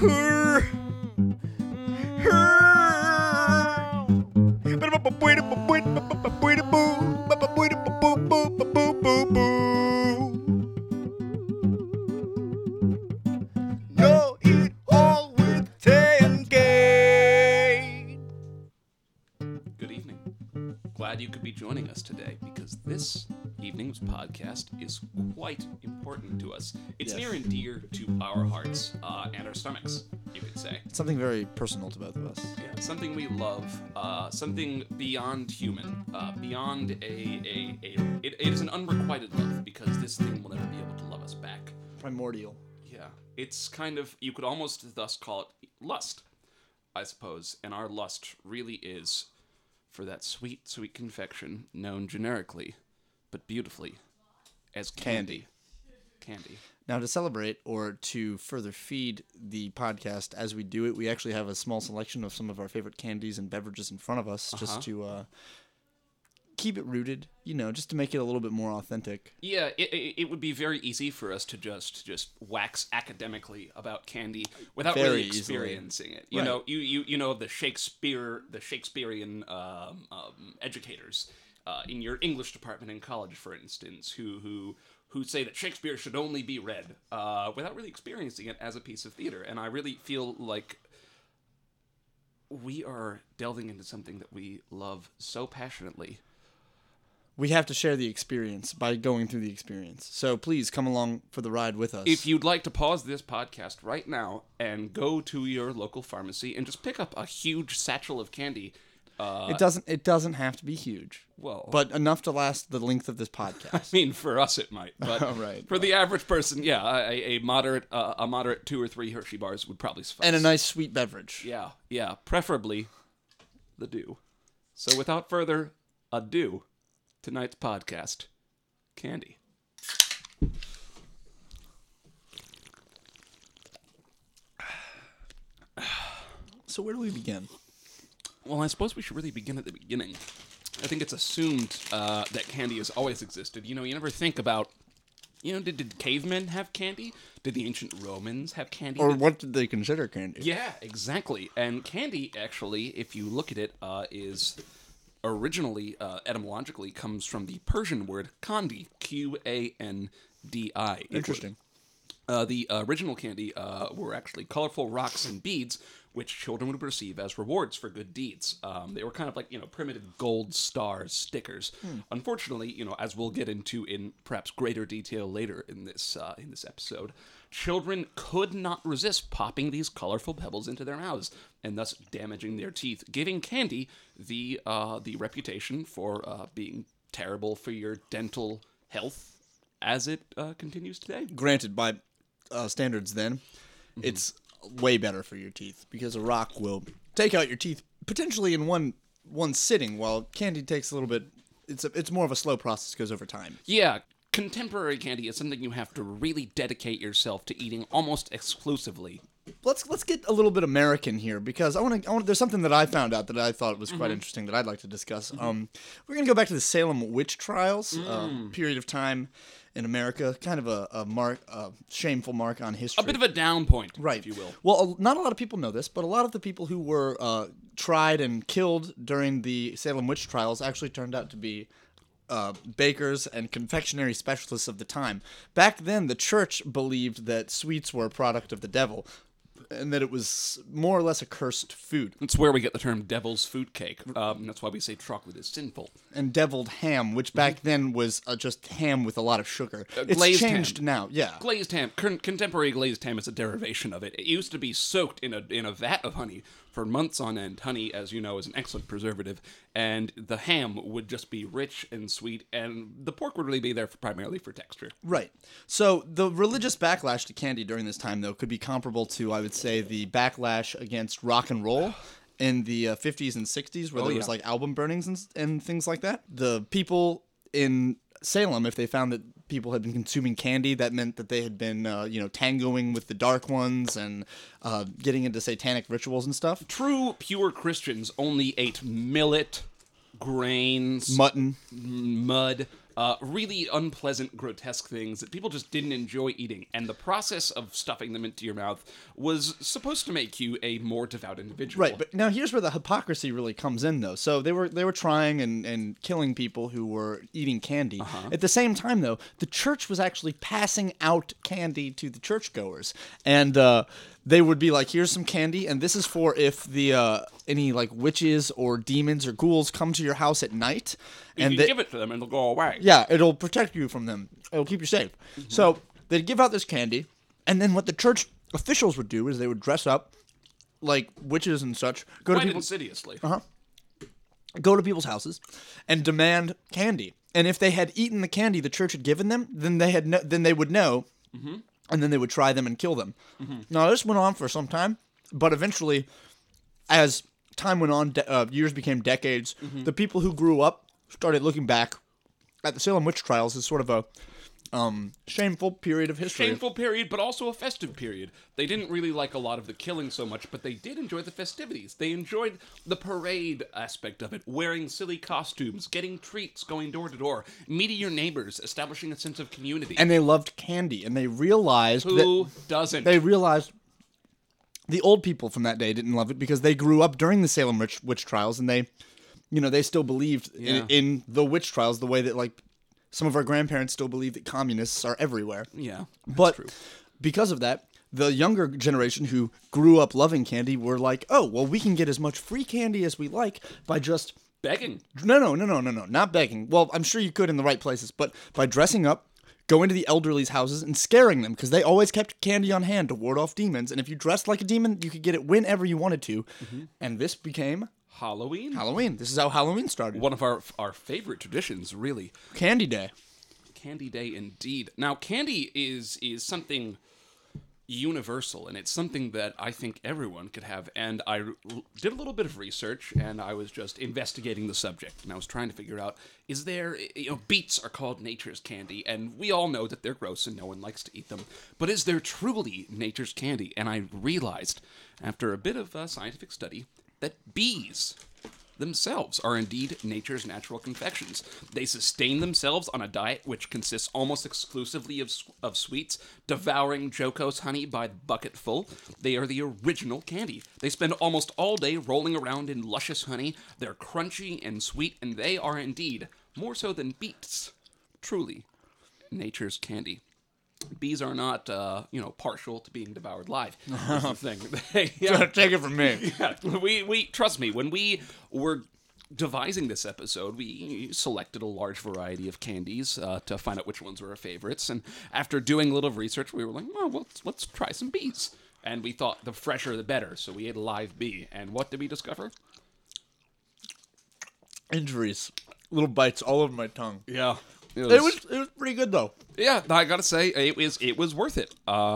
Know it all with Tay and Gay. Good evening. Glad you could be joining us today because this evening's podcast is quite important to us. It's Yes. near and dear to our hearts and our stomachs, you could say. It's something very personal to both of us. Yeah, something we love, something beyond human, beyond it is an unrequited love because this thing will never be able to love us back. Primordial. Yeah, it's kind of, you could almost thus call it lust, I suppose, and our lust really is for that sweet, sweet confection known generically, but beautifully, as candy. Candy. Now, to celebrate or to further feed the podcast as we do it, we actually have a small selection of some of our favorite candies and beverages in front of us just to keep it rooted, just to make it a little bit more authentic. Yeah, it would be very easy for us to just wax academically about candy without Very really easily. experiencing it. Right. You know the Shakespearean educators in your English department in college, for instance, who say that Shakespeare should only be read without really experiencing it as a piece of theater. And I really feel like we are delving into something that we love so passionately. We have to share the experience by going through the experience. So please come along for the ride with us. If you'd like to pause this podcast right now and go to your local pharmacy and just pick up a huge satchel of candy, it doesn't have to be huge, well, but enough to last the length of this I podcast. mean, for us it might, but Right. for the average person, yeah, a moderate 2 or 3 Hershey bars would probably suffice. And a nice sweet beverage. yeah, preferably the dew. So without further ado, tonight's podcast, candy. So where do we begin? Well, I suppose we should really begin at the beginning. I think it's assumed that candy has always existed. You never think about, did cavemen have candy? Did the ancient Romans have candy? Or what did they consider candy? Yeah, exactly. And candy, actually, if you look at it, is originally, etymologically, comes from the Persian word kandi, Qandi. Interesting. The original candy were actually colorful rocks and beads, which children would receive as rewards for good deeds. They were kind of like, primitive gold star stickers. Unfortunately, as we'll get into in perhaps greater detail later in this episode, children could not resist popping these colorful pebbles into their mouths and thus damaging their teeth, giving candy the reputation for being terrible for your dental health as it continues today. Granted, by standards then, it's way better for your teeth because a rock will take out your teeth potentially in one sitting, while candy takes a little bit. It's more of a slow process, goes over time. Yeah, contemporary candy is something you have to really dedicate yourself to eating almost exclusively. Let's get a little bit American here because I want to. There's something that I found out that I thought was quite interesting that I'd like to discuss. We're gonna go back to the Salem witch trials, period of time in America, kind of a shameful mark on history. A bit of a down point, Right. if you will. Well, not a lot of people know this, but a lot of the people who were tried and killed during the Salem witch trials actually turned out to be bakers and confectionery specialists of the time. Back then, the church believed that sweets were a product of the devil, and that it was more or less a cursed food. That's where we get the term devil's food cake. That's why we say chocolate is sinful. And deviled ham, which back then was just ham with a lot of sugar. It's glazed changed ham. now, yeah. Glazed ham, contemporary glazed ham is a derivation of it. It used to be soaked in a vat of honey for months on end. Honey, as you know, is an excellent preservative, and the ham would just be rich and sweet, and the pork would really be there primarily for texture. Right. So the religious backlash to candy during this time, though, could be comparable to, I would say, the backlash against rock and roll in the 50s and 60s, where there was like album burnings and things like that. The people in Salem, if they found that people had been consuming candy, that meant that they had been, tangoing with the Dark Ones and getting into satanic rituals and stuff. True, pure Christians only ate millet, grains, Mutton. mud, really unpleasant, grotesque things that people just didn't enjoy eating. And the process of stuffing them into your mouth was supposed to make you a more devout individual. Right, but now here's where the hypocrisy really comes in, though. So they were trying and killing people who were eating candy. At the same time, though, the church was actually passing out candy to the churchgoers, and they would be like, "Here's some candy, and this is for if the any like witches or demons or ghouls come to your house at night." You And can give it to them and they'll go away. yeah, it'll protect you from them. It'll keep you safe. So they'd give out this candy, and then what the church officials would do is they would dress up like witches and such, go to Quite people, insidiously. go to people's houses, and demand candy. And if they had eaten the candy the church had given them, then they would know, and then they would try them and kill them. Now this went on for some time, but eventually, as time went on, years became decades. The people who grew up started looking back at the Salem witch trials as sort of a shameful period of history. Shameful period, but also a festive period. They didn't really like a lot of the killing so much, but they did enjoy the festivities. They enjoyed the parade aspect of it, wearing silly costumes, getting treats, going door to door, meeting your neighbors, establishing a sense of community. And they loved candy, and they realized Who doesn't? They realized the old people from that day didn't love it because they grew up during the Salem witch trials, and they still believed in the witch trials the way that like some of our grandparents still believe that communists are everywhere. Yeah, that's But true. because of that, the younger generation who grew up loving candy were like, "Oh, well, we can get as much free candy as we like by just Begging. no, not begging. Well, I'm sure you could in the right places, but by dressing up, going to the elderly's houses and scaring them because they always kept candy on hand to ward off demons. And if you dressed like a demon, you could get it whenever you wanted to. And this became Halloween? Halloween. This is how Halloween started. One of our favorite traditions, really. Candy Day. Candy Day, indeed. Now, candy is something universal, and it's something that I think everyone could have. And I did a little bit of research, and I was just investigating the subject, and I was trying to figure out, is there, beets are called nature's candy, and we all know that they're gross and no one likes to eat them, but is there truly nature's candy? And I realized, after a bit of scientific study, that bees themselves are indeed nature's natural confections. They sustain themselves on a diet which consists almost exclusively of sweets, devouring Jocose honey by the bucketful. They are the original candy. They spend almost all day rolling around in luscious honey. They're crunchy and sweet, and they are indeed, more so than beets, truly nature's candy. Bees are not, partial to being devoured live. That's the thing. Take it from me. Yeah, we trust me. When we were devising this episode, we selected a large variety of candies to find out which ones were our favorites. And after doing a little research, we were like, well, let's try some bees. And we thought the fresher the better, so we ate a live bee. And what did we discover? Injuries. Little bites all over my tongue. Yeah. It was pretty good though. Yeah, I gotta say, it was worth it.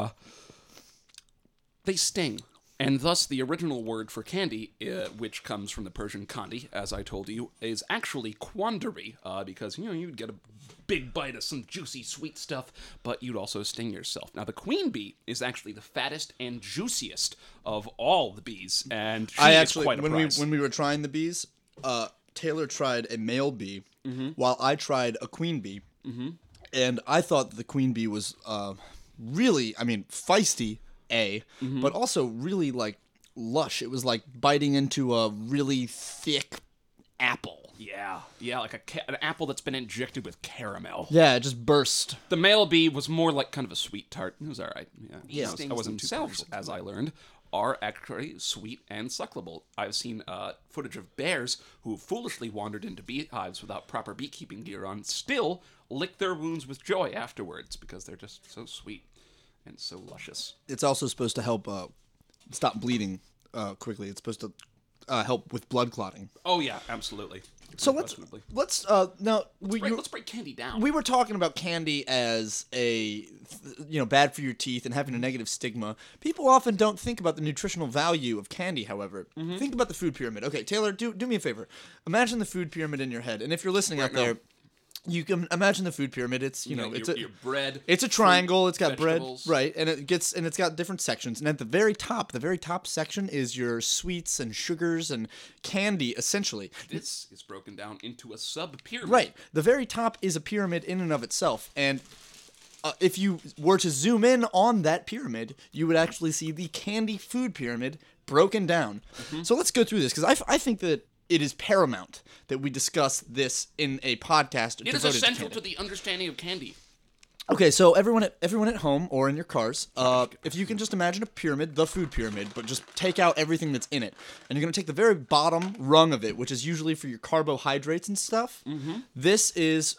They sting. And thus, the original word for candy, which comes from the Persian kandi, as I told you, is actually quandary, because, you'd get a big bite of some juicy, sweet stuff, but you'd also sting yourself. Now, the queen bee is actually the fattest and juiciest of all the bees, and she is quite a prize. when we were trying the bees, Taylor tried a male bee, while I tried a queen bee, and I thought the queen bee was really, feisty, but also really, lush. It was like biting into a really thick apple. Yeah, like an apple that's been injected with caramel. Yeah, it just burst. The male bee was more like kind of a sweet tart. It was all right. Yeah. I wasn't themselves, as I learned, are actually sweet and suckable. I've seen footage of bears who foolishly wandered into beehives without proper beekeeping gear on, still lick their wounds with joy afterwards because they're just so sweet and so luscious. It's also supposed to help stop bleeding quickly. It's supposed to help with blood clotting. Oh yeah, absolutely. So let's now let's break candy down. We were talking about candy as a bad for your teeth and having a negative stigma. People often don't think about the nutritional value of candy. However, think about the food pyramid. Okay, Taylor, do me a favor. Imagine the food pyramid in your head, and if you're listening out there, You can imagine the food pyramid. It's your bread. It's a triangle. Fruit, it's got vegetables. bread, right, and it's got different sections. And at the very top section is your sweets and sugars and candy, essentially. This is broken down into a sub-pyramid. Right. The very top is a pyramid in and of itself, and if you were to zoom in on that pyramid, you would actually see the candy food pyramid broken down. So let's go through this, because I think that it is paramount that we discuss this in a podcast. It is devoted essential to to the understanding of candy. Okay, so everyone at home or in your cars, if you can just imagine a pyramid, the food pyramid, but just take out everything that's in it, and you're gonna take the very bottom rung of it, which is usually for your carbohydrates and stuff. This is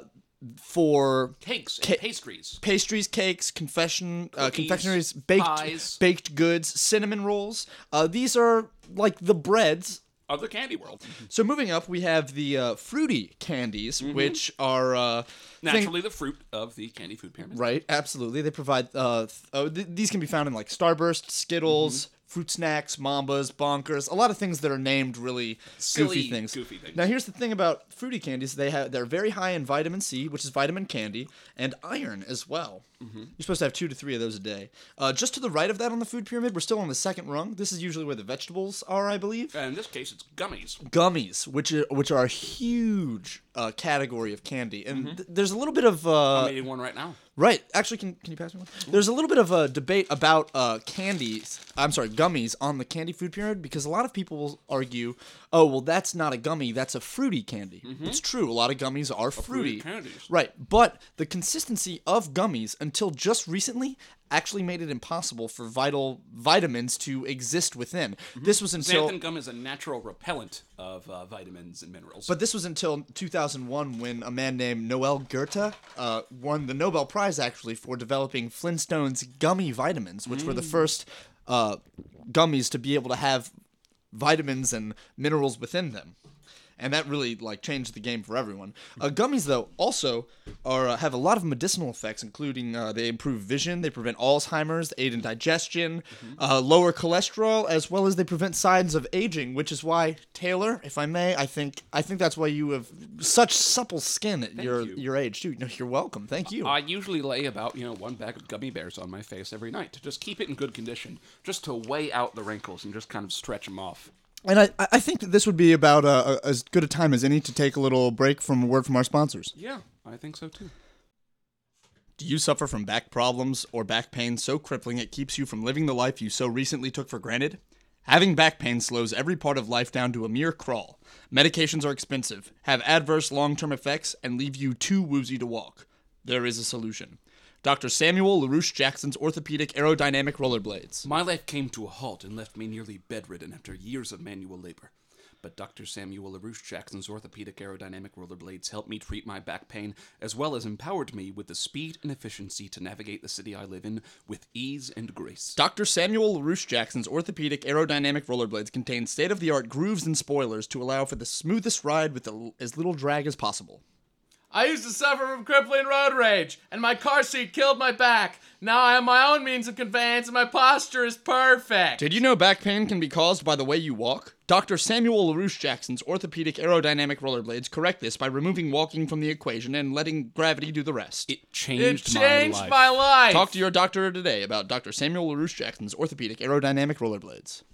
for Cakes and pastries. pastries, cakes, confectionaries, pies. baked goods, cinnamon rolls. These are like the breads. Of the candy world. So moving up, we have the fruity candies, which are Naturally the fruit of the candy food pyramid. right. Absolutely, they provide. These can be found in like Starburst, Skittles, Fruit Snacks, Mambas, Bonkers. A lot of things that are named really Silly, goofy things. Now here's the thing about fruity candies: they're very high in vitamin C, which is vitamin candy, and iron as well. You're supposed to have 2 to 3 of those a day. Just to the right of that on the food pyramid, we're still on the second rung. This is usually where the vegetables are, I believe. And in this case, it's gummies. Gummies, which are a huge category of candy, and there's a little bit of I'm eating one right now. right. Actually, can you pass me one? There's a little bit of a debate about gummies on the candy food pyramid, because a lot of people will argue, oh well, that's not a gummy, that's a fruity candy. It's true, a lot of gummies are fruity, candies. right? But the consistency of gummies until just recently actually made it impossible for vitamins to exist within. This was until Xanthan gum is a natural repellent of vitamins and minerals. But this was until 2001 when a man named Noel Goethe won the Nobel Prize, actually, for developing Flintstone's gummy vitamins, which were the first gummies to be able to have vitamins and minerals within them. And that really changed the game for everyone. Gummies, though, also have a lot of medicinal effects, including they improve vision, they prevent Alzheimer's, they aid in digestion, lower cholesterol, as well as they prevent signs of aging. Which is why, Taylor, if I may, I think that's why you have such supple skin at your age, too. No, you're welcome. Thank you. I usually lay about 1 bag of gummy bears on my face every night to just keep it in good condition, just to weigh out the wrinkles and just kind of stretch them off. And I think that this would be about as good a time as any to take a little break from a word from our sponsors. Yeah, I think so too. Do you suffer from back problems or back pain so crippling it keeps you from living the life you so recently took for granted? Having back pain slows every part of life down to a mere crawl. Medications are expensive, have adverse long-term effects, and leave you too woozy to walk. There is a solution. Dr. Samuel LaRouche Jackson's orthopedic aerodynamic rollerblades. My life came to a halt and left me nearly bedridden after years of manual labor. But Dr. Samuel LaRouche Jackson's orthopedic aerodynamic rollerblades helped me treat my back pain, as well as empowered me with the speed and efficiency to navigate the city I live in with ease and grace. Dr. Samuel LaRouche Jackson's orthopedic aerodynamic rollerblades contain state-of-the-art grooves and spoilers to allow for the smoothest ride with as little drag as possible. I used to suffer from crippling road rage, and my car seat killed my back. Now I have my own means of conveyance, and my posture is perfect. Did you know back pain can be caused by the way you walk? Dr. Samuel LaRouche Jackson's orthopedic aerodynamic rollerblades correct this by removing walking from the equation and letting gravity do the rest. It changed my life. Talk to your doctor today about Dr. Samuel LaRouche Jackson's orthopedic aerodynamic rollerblades.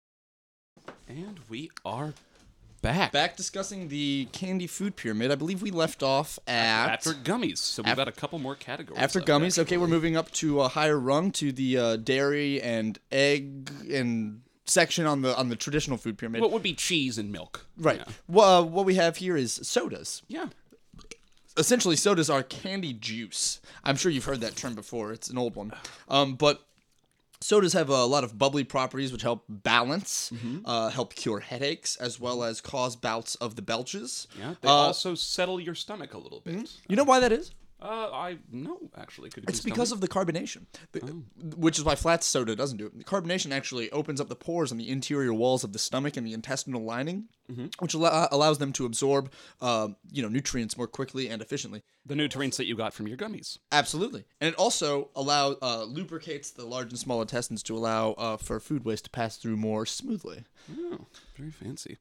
And we are back discussing the candy food pyramid. I believe we left off after gummies, so we've got a couple more categories. After gummies, okay, we're moving up to a higher rung, to the dairy and egg and section on the traditional food pyramid. What would be cheese and milk? Right. Yeah. What we have here is sodas. Yeah. Essentially, sodas are candy juice. I'm sure you've heard that term before. It's an old one. But sodas have a lot of bubbly properties which help balance, help cure headaches, as well as cause bouts of the belches. Yeah, they also settle your stomach a little bit. You know why that is? I know, actually. Could you It's please tell because me? of the carbonation, which is why flat soda doesn't do it. The carbonation actually opens up the pores on the interior walls of the stomach and the intestinal lining, which allows them to absorb, nutrients more quickly and efficiently. The nutrients that you got from your gummies. Absolutely, and it also lubricates the large and small intestines to allow for food waste to pass through more smoothly. Oh, very fancy.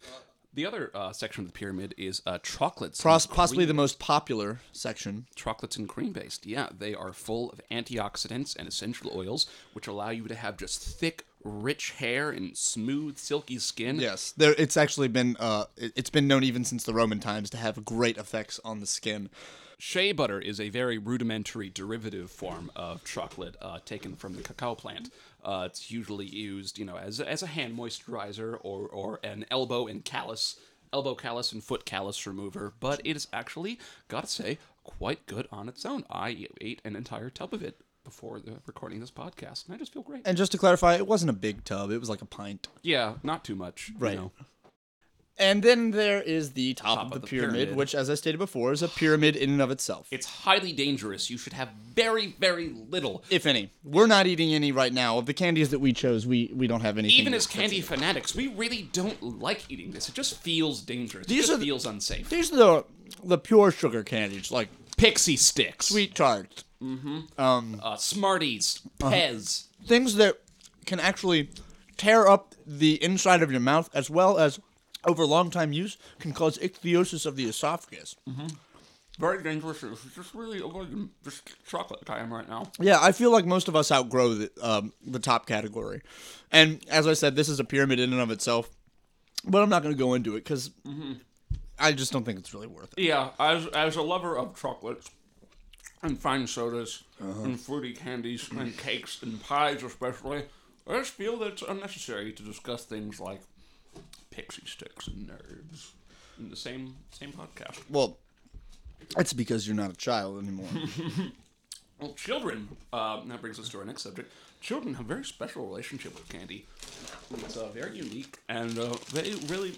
The other section of the pyramid is chocolates. Possibly the most popular section. Chocolates and cream based. Yeah, they are full of antioxidants and essential oils, which allow you to have just thick, rich hair and smooth, silky skin. Yes, it's actually been it's been known even since the Roman times to have great effects on the skin. Shea butter is a very rudimentary derivative form of chocolate taken from the cacao plant. It's usually used, as a hand moisturizer or an elbow callus and foot callus remover. But it is actually, gotta say, quite good on its own. I ate an entire tub of it before recording this podcast, and I just feel great. And just to clarify, it wasn't a big tub; it was like a pint. Yeah, not too much. Right. And then there is the top of the pyramid, which, as I stated before, is a pyramid in and of itself. It's highly dangerous. You should have very, very little. If any. We're not eating any right now. Of the candies that we chose, we don't have anything. Even as candy fanatics, we really don't like eating this. It just feels dangerous. It just feels unsafe. These are the pure sugar candies, like Pixie Sticks. Sweet Tarts. Smarties. Pez. Things that can actually tear up the inside of your mouth, as well as, over long time use, can cause ichthyosis of the esophagus. Very dangerous. It's just really avoiding this chocolate time right now. Yeah, I feel like most of us outgrow the top category. And as I said, this is a pyramid in and of itself. But I'm not going to go into it because I just don't think it's really worth it. Yeah, as a lover of chocolates and fine sodas and fruity candies and cakes and pies especially, I just feel that it's unnecessary to discuss things like Pixie Sticks and nerds in the same podcast. Well, it's because you're not a child anymore. Well, children, that brings us to our next subject. Children have a very special relationship with candy. It's very unique, and they really...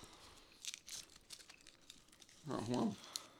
Oh, well.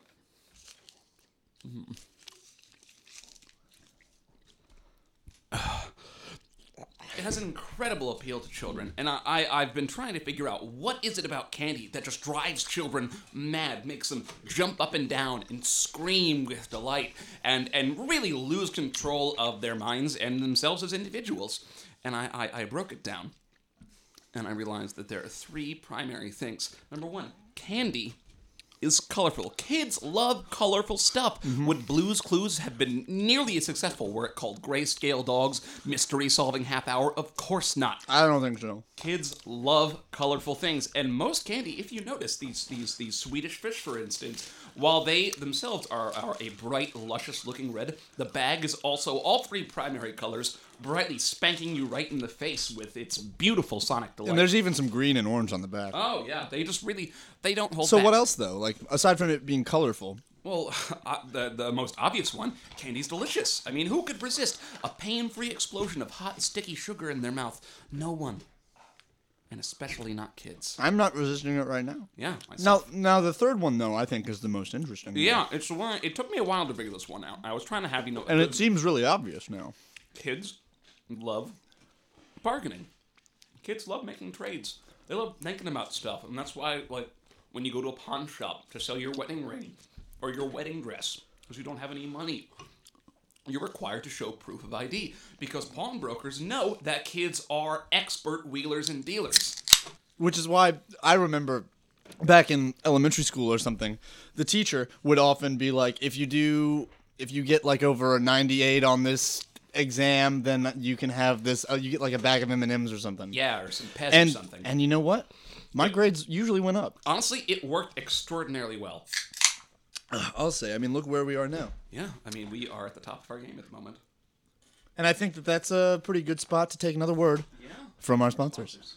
It has an incredible appeal to children, and I've been trying to figure out what is it about candy that just drives children mad, makes them jump up and down and scream with delight, and really lose control of their minds and themselves as individuals. And I broke it down, and I realized that there are three primary things. Number one, candy is colorful. Kids love colorful stuff. Would Blue's Clues have been nearly as successful were it called Grayscale Dogs Mystery Solving Half Hour? Of course not. I don't think so. Kids love colorful things, and most candy, if you notice, these Swedish Fish, for instance, while they themselves are a bright, luscious-looking red, the bag is also all three primary colors, brightly spanking you right in the face with its beautiful sonic delight. And there's even some green and orange on the back. Oh yeah, they just really they don't hold. So back. what else though? Like aside from it being colorful. Well, the most obvious one, candy's delicious. I mean, who could resist a pain-free explosion of hot, sticky sugar in their mouth? No one. And especially not kids. I'm not resisting it right now. Yeah. Myself. Now the third one though, I think is the most interesting. Yeah, it's the one. It took me a while to figure this one out. I was trying to have and it seems really obvious now. Kids love bargaining. Kids love making trades. They love thinking about stuff, and that's why, like, when you go to a pawn shop to sell your wedding ring or your wedding dress because you don't have any money, you're required to show proof of ID because pawnbrokers know that kids are expert wheelers and dealers. Which is why I remember back in elementary school or something, the teacher would often be like, if you get like over a 98 on this exam, then you can have this, you get like a bag of M&Ms or something. Yeah, or some Pez or something. And you know what? My grades usually went up. Honestly, it worked extraordinarily well. I'll say. I mean, look where we are now. Yeah, I mean, we are at the top of our game at the moment. And I think that that's a pretty good spot to take another word from our sponsors.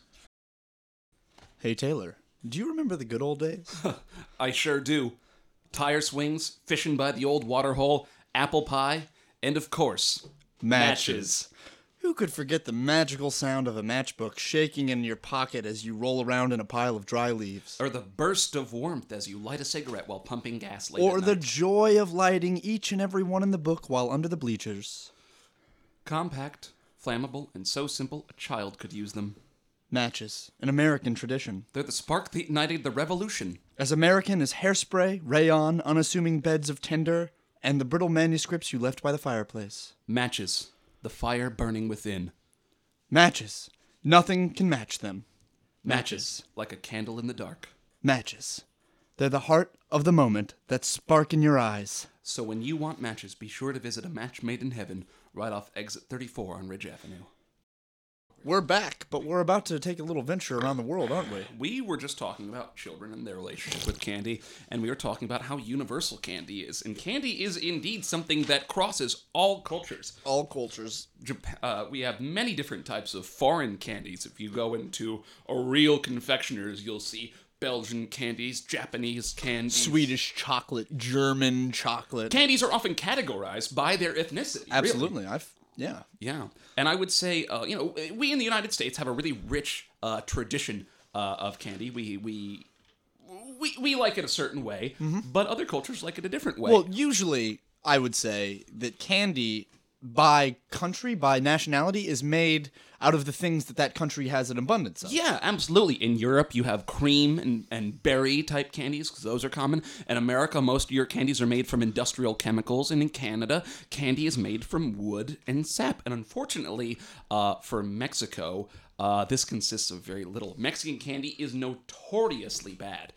Hey, Taylor, do you remember the good old days? I sure do. Tire swings, fishing by the old water hole, apple pie, and of course, matches. Who could forget the magical sound of a matchbook shaking in your pocket as you roll around in a pile of dry leaves? Or the burst of warmth as you light a cigarette while pumping gas late Or at the night. joy of lighting each and every one in the book while under the bleachers. Compact, flammable, and so simple a child could use them. Matches, an American tradition. They're the spark that ignited the revolution. As American as hairspray, rayon, unassuming beds of tinder, and the brittle manuscripts you left by the fireplace. Matches, the fire burning within. Matches, nothing can match them. Matches, like a candle in the dark. Matches. They're the heart of the moment that spark in your eyes. So when you want matches, be sure to visit a match made in heaven right off exit 34 on Ridge Avenue. We're back, but we're about to take a little venture around the world, aren't we? We were just talking about children and their relationship with candy, and we were talking about how universal candy is. And candy is indeed something that crosses all cultures. All cultures. We have many different types of foreign candies. If you go into a real confectioner's, you'll see Belgian candies, Japanese candies. Swedish chocolate, German chocolate. Candies are often categorized by their ethnicity. Absolutely. Really. Yeah. And I would say, we in the United States have a really rich tradition of candy. We like it a certain way, but other cultures like it a different way. Well, usually I would say that candy by country, by nationality, is made out of the things that country has an abundance of. Yeah, absolutely. In Europe, you have cream and berry type candies, because those are common. In America, most of your candies are made from industrial chemicals. And in Canada, candy is made from wood and sap. And unfortunately, for Mexico, this consists of very little. Mexican candy is notoriously bad.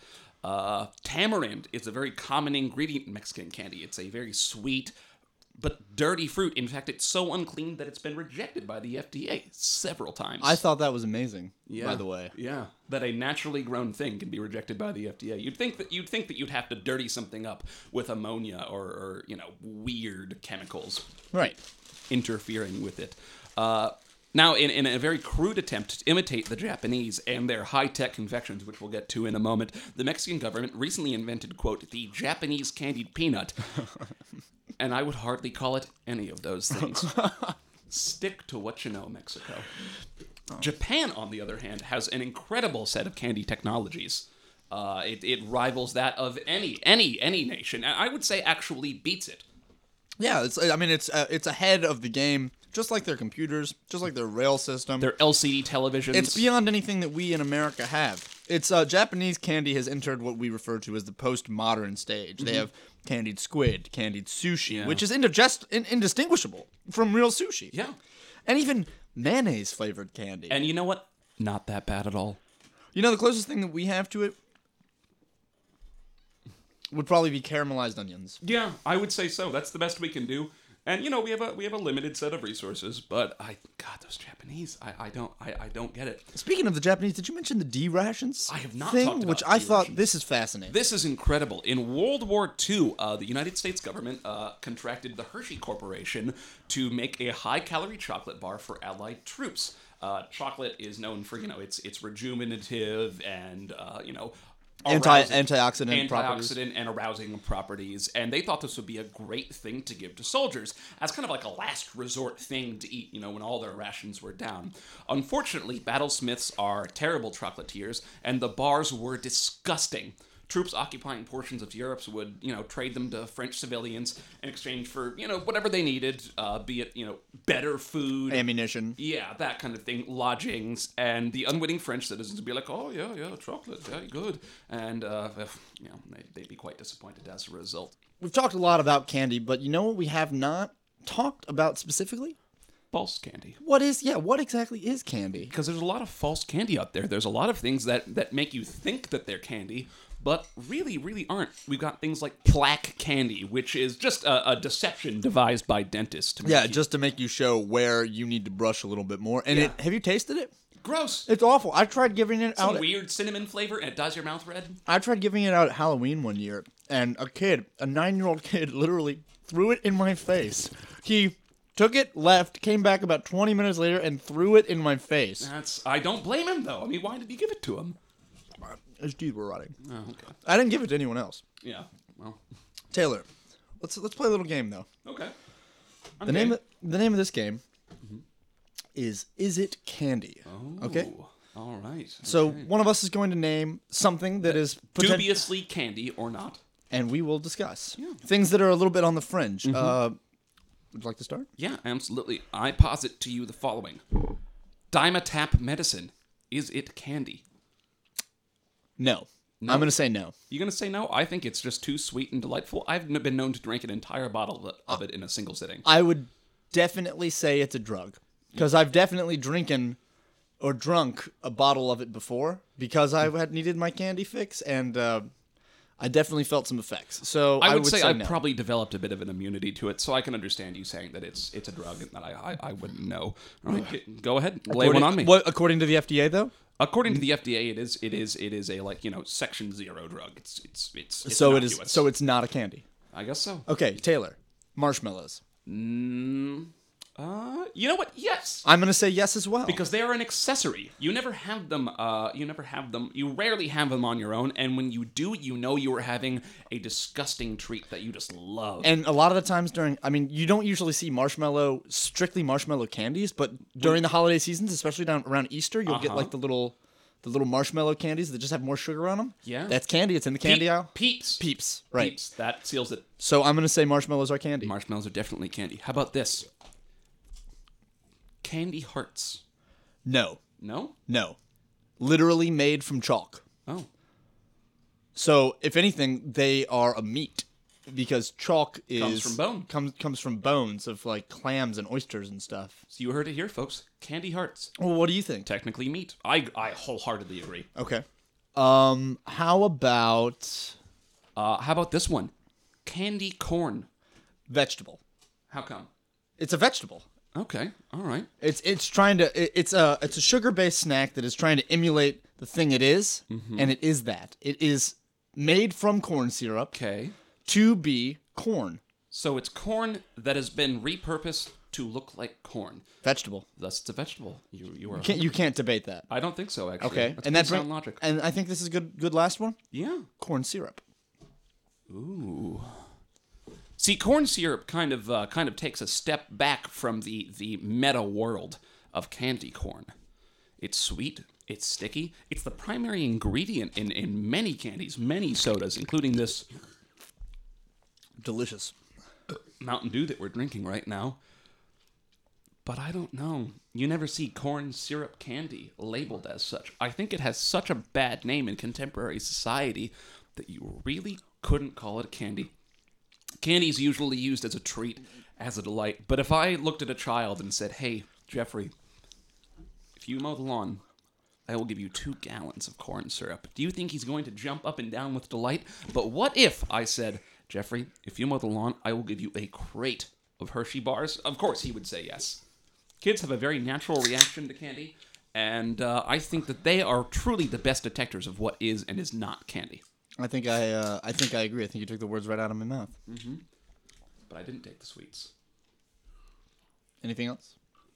Tamarind is a very common ingredient in Mexican candy. It's a very sweet but dirty fruit. In fact, it's so unclean that it's been rejected by the FDA several times. I thought that was amazing, by the way. Yeah, that a naturally grown thing can be rejected by the FDA. You'd think that you'd have to dirty something up with ammonia or weird chemicals, Right. interfering with it. Now, in a very crude attempt to imitate the Japanese and their high-tech confections, which we'll get to in a moment, the Mexican government recently invented, quote, the Japanese candied peanut. And I would hardly call it any of those things. Stick to what you know, Mexico. Japan, on the other hand, has an incredible set of candy technologies. It rivals that of any nation. And I would say actually beats it. Yeah, it's ahead of the game, just like their computers, just like their rail system. Their LCD televisions. It's beyond anything that we in America have. It's Japanese candy has entered what we refer to as the postmodern stage. They have candied squid, candied sushi, which is indistinguishable from real sushi. Yeah. And even mayonnaise flavored candy. And you know what? Not that bad at all. You know, the closest thing that we have to it would probably be caramelized onions. Yeah, I would say so. That's the best we can do. And we have a limited set of resources, but God, those Japanese, I don't get it. Speaking of the Japanese, did you mention the D rations? I have not thing, talked about which I thought D-rations. this is fascinating. This is incredible. In World War II, the United States government contracted the Hershey Corporation to make a high-calorie chocolate bar for Allied troops. Chocolate is known for it's rejuvenative and Antioxidant properties. And arousing properties, and they thought this would be a great thing to give to soldiers as kind of like a last resort thing to eat, when all their rations were down. Unfortunately, battlesmiths are terrible chocolatiers, and the bars were disgusting. Troops occupying portions of Europe would, trade them to French civilians in exchange for, whatever they needed, be it, better food. Ammunition. Yeah, that kind of thing, lodgings, and the unwitting French citizens would be like, oh, yeah, chocolate, very good. And, they'd be quite disappointed as a result. We've talked a lot about candy, but you know what we have not talked about specifically? False candy. What exactly is candy? Because there's a lot of false candy out there. There's a lot of things that make you think that they're candy, but really, really aren't. We've got things like plaque candy, which is just a deception devised by dentists. Just to make you show where you need to brush a little bit more. And have you tasted it? Gross. It's awful. I tried giving it out. Some weird cinnamon flavor, and it dyes your mouth red. I tried giving it out at Halloween one year, and a 9-year-old kid, literally threw it in my face. He took it, left, came back about 20 minutes later, and threw it in my face. I don't blame him, though. I mean, why did you give it to him? His teeth were rotting. Oh, okay. I didn't give it to anyone else. Yeah, well. Taylor, let's play a little game, though. Okay. The name of this game is It Candy? Oh, okay? All right. So okay. one of us is going to name something that is dubiously candy or not. And we will discuss. Yeah. Things that are a little bit on the fringe. Would you like to start? Yeah, absolutely. I posit to you the following. Dimetap medicine. Is it candy? No. I'm going to say no. You going to say no? I think it's just too sweet and delightful. I've been known to drink an entire bottle of it in a single sitting. I would definitely say it's a drug. Because I've definitely drinking or drunk a bottle of it before because I had needed my candy fix, and I definitely felt some effects. So I would say I no. probably developed a bit of an immunity to it, so I can understand you saying that it's a drug and that I wouldn't know. All right, go ahead, lay one on me. What, according to the FDA, though? According to the FDA, it is a Section 0 drug. It's So it is. innocuous. So it's not a candy. I guess so. Okay, Taylor. Marshmallows. You know what? Yes. I'm gonna say yes as well. Because they are an accessory. You never have them. You rarely have them on your own. And when you do, you are having a disgusting treat that you just love. And a lot of the times you don't usually see strictly marshmallow candies, but during the holiday seasons, especially down around Easter, you'll get like the little marshmallow candies that just have more sugar on them. Yeah. That's candy. It's in the candy aisle. Peeps. Peeps. Right. Peeps. That seals it. So I'm gonna say marshmallows are candy. Marshmallows are definitely candy. How about this? Candy hearts. No. No? No. Literally made from chalk. Oh. So if anything, they are a meat because chalk Comes from bone. comes from bones of like clams and oysters and stuff. So you heard it here, folks. Candy hearts. Well, what do you think? Technically meat. I wholeheartedly agree. Okay. How about this one? Candy corn. vegetable? How come? It's a vegetable. Okay. All right. It's a sugar-based snack that is trying to emulate the thing it is, and it is that. It is made from corn syrup Okay. to be corn. So it's corn that has been repurposed to look like corn. Vegetable. Thus, it's a vegetable. You are. You can't debate that. I don't think so. Actually. Okay. That's And pretty that's sound logic. And I think this is good last one. Yeah. Corn syrup. Ooh. See, corn syrup kind of takes a step back from the meta world of candy corn. It's sweet, it's sticky, it's the primary ingredient in many candies, many sodas, including this Delicious. Mountain Dew that we're drinking right now. But I don't know. You never see corn syrup candy labeled as such. I think it has such a bad name in contemporary society that you really couldn't call it a candy. Candy is usually used as a treat, as a delight. But if I looked at a child and said, "Hey, Jeffrey, if you mow the lawn, I will give you 2 gallons of corn syrup," do you think he's going to jump up and down with delight? But what if I said, "Jeffrey, if you mow the lawn, I will give you a crate of Hershey bars"? Of course he would say yes. Kids have a very natural reaction to candy, and I think that they are truly the best detectors of what is and is not candy. I think I agree. I think you took the words right out of my mouth. But I didn't take the sweets. Anything else?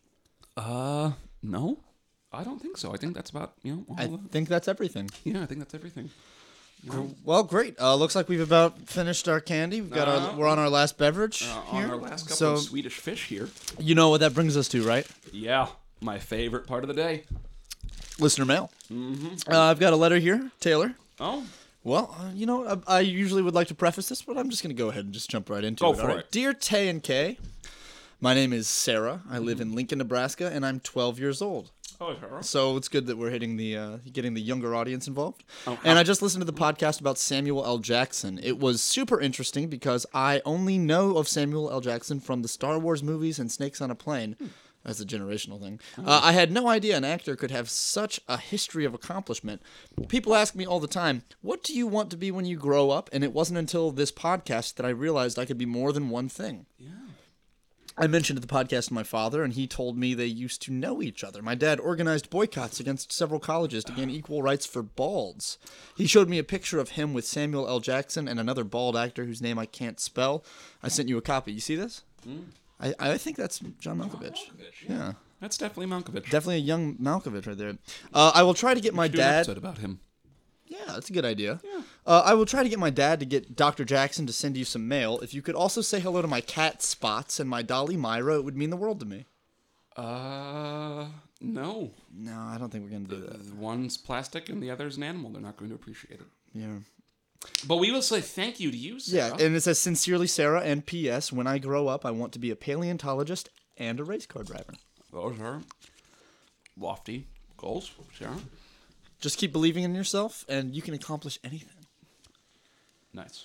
No, I don't think so. I think that's about, all I of- think that's everything. yeah, I think that's everything. Well, great. Looks like we've about finished our candy. We're on our last beverage here. On our last couple So of Swedish fish here. you know what that brings us to, right? Yeah, my favorite part of the day. Listener mail. I've got a letter here, Taylor. Oh, Well, I usually would like to preface this, but I'm just going to go ahead and just jump right into Go it. for all right? it. Dear Tay and Kay, my name is Sarah. I live in Lincoln, Nebraska, and I'm 12 years old. oh, sure. So it's good that we're getting the younger audience involved. Oh, And I just listened to the podcast about Samuel L. Jackson. It was super interesting because I only know of Samuel L. Jackson from the Star Wars movies and Snakes on a Plane. That's a generational thing. I had no idea an actor could have such a history of accomplishment. People ask me all the time, what do you want to be when you grow up? And it wasn't until this podcast that I realized I could be more than one thing. Yeah. I mentioned the podcast to my father, and he told me they used to know each other. My dad organized boycotts against several colleges to gain equal rights for balds. He showed me a picture of him with Samuel L. Jackson and another bald actor whose name I can't spell. I sent you a copy. You see this? I think that's John Malkovich. Yeah. That's definitely Malkovich. Definitely a young Malkovich right there. I will try to get my Do an dad... episode about him. Yeah, that's a good idea. Yeah. I will try to get my dad to get Dr. Jackson to send you some mail. If you could also say hello to my cat Spots and my dolly Myra, it would mean the world to me. No. No, I don't think we're going to do that. One's plastic and the other's an animal. They're not going to appreciate it. Yeah. But we will say thank you to you, Sarah. Yeah, and it says, Sincerely, Sarah, and P.S. When I grow up, I want to be a paleontologist and a race car driver. Those are lofty goals, Sarah. Just keep believing in yourself, and you can accomplish anything. Nice.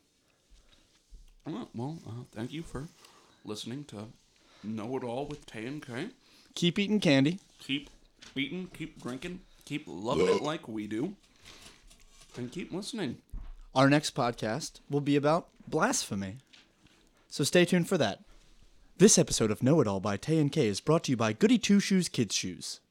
Well, thank you for listening to Know It All with Tay and Kay. Keep eating candy. Keep eating, keep drinking, keep loving it like we do, and keep listening. Our next podcast will be about blasphemy. So stay tuned for that. This episode of Know It All by Tay and K is brought to you by Goody Two Shoes Kids Shoes.